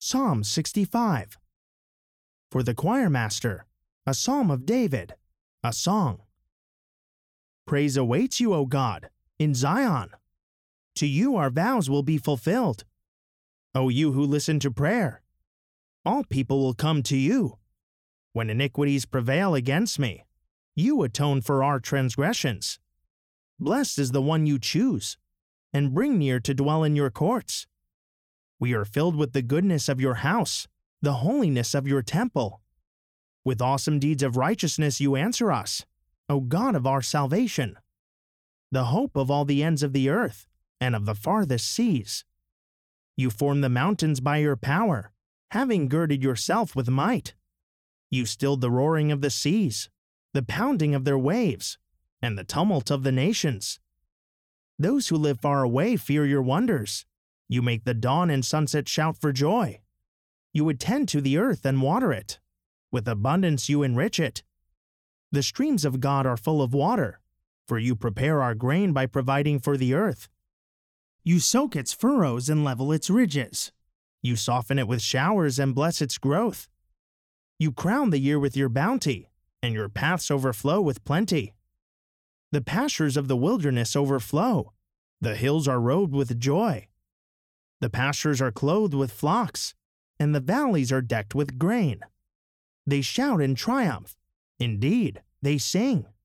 Psalm 65. For the choir master, a psalm of David, a song. Praise awaits you, O God, in Zion. To you our vows will be fulfilled. O you who listen to prayer, all people will come to you. When iniquities prevail against me, you atone for our transgressions. Blessed is the one you choose, and bring near to dwell in your courts. We are filled with the goodness of your house, the holiness of your temple. With awesome deeds of righteousness you answer us, O God of our salvation, the hope of all the ends of the earth and of the farthest seas. You form the mountains by your power, having girded yourself with might. You stilled the roaring of the seas, the pounding of their waves, and the tumult of the nations. Those who live far away fear your wonders. You make the dawn and sunset shout for joy. You attend to the earth and water it. With abundance you enrich it. The streams of God are full of water, for you prepare our grain by providing for the earth. You soak its furrows and level its ridges. You soften it with showers and bless its growth. You crown the year with your bounty, and your paths overflow with plenty. The pastures of the wilderness overflow. The hills are robed with joy. The pastures are clothed with flocks, and the valleys are decked with grain. They shout in triumph. Indeed, they sing.